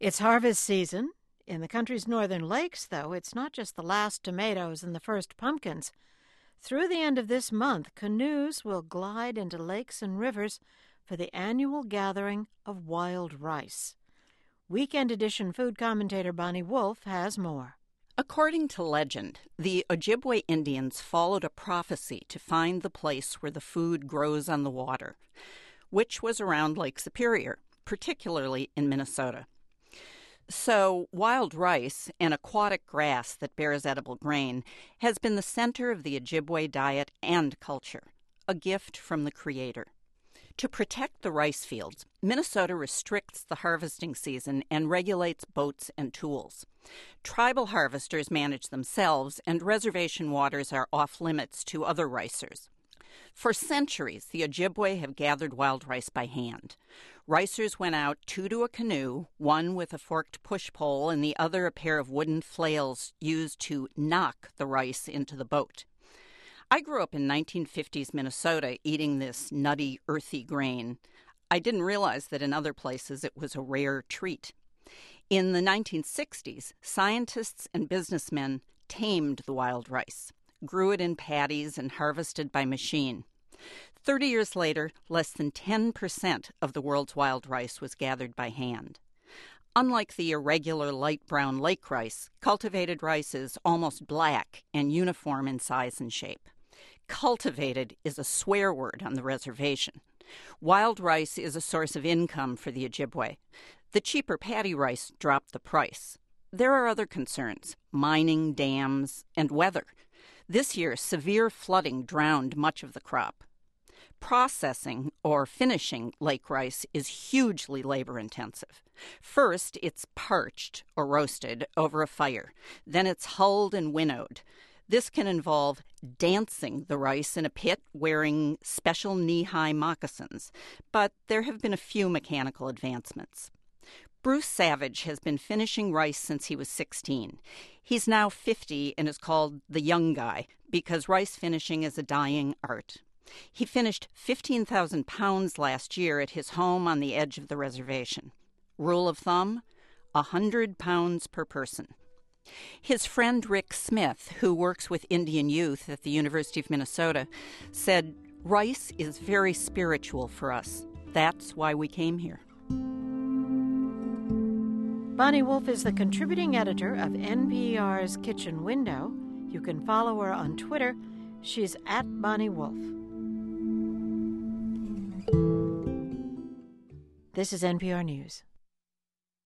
It's harvest season. In the country's northern lakes, though, it's not just the last tomatoes and the first pumpkins. Through the end of this month, canoes will glide into lakes and rivers for the annual gathering of wild rice. Weekend Edition food commentator Bonnie Wolf has more. According to legend, the Ojibwe Indians followed a prophecy to find the place where the food grows on the water, which was around Lake Superior, particularly in Minnesota. So, wild rice, an aquatic grass that bears edible grain, has been the center of the Ojibwe diet and culture, a gift from the Creator. To protect the rice fields, Minnesota restricts the harvesting season and regulates boats and tools. Tribal harvesters manage themselves, and reservation waters are off limits to other ricers. For centuries, the Ojibwe have gathered wild rice by hand. Ricers went out two to a canoe, one with a forked push pole and the other a pair of wooden flails used to knock the rice into the boat. I grew up in 1950s Minnesota eating this nutty, earthy grain. I didn't realize that in other places it was a rare treat. In the 1960s, scientists and businessmen tamed the wild rice, grew it in paddies, and harvested by machine. 30 years later, less than 10% of the world's wild rice was gathered by hand. Unlike the irregular light brown lake rice, cultivated rice is almost black and uniform in size and shape. Cultivated is a swear word on the reservation. Wild rice is a source of income for the Ojibwe. The cheaper paddy rice dropped the price. There are other concerns: mining, dams, and weather. This year, severe flooding drowned much of the crop. Processing, or finishing, lake rice is hugely labor-intensive. First, it's parched, or roasted, over a fire. Then it's hulled and winnowed. This can involve dancing the rice in a pit wearing special knee-high moccasins, but there have been a few mechanical advancements. Bruce Savage has been finishing rice since he was 16. He's now 50 and is called the young guy because rice finishing is a dying art. He finished 15,000 pounds last year at his home on the edge of the reservation. Rule of thumb, 100 pounds per person. His friend Rick Smith, who works with Indian youth at the University of Minnesota, said, "Rice is very spiritual for us. That's why we came here." Bonnie Wolf is the contributing editor of NPR's Kitchen Window. You can follow her on Twitter. She's at Bonnie Wolf. This is NPR News.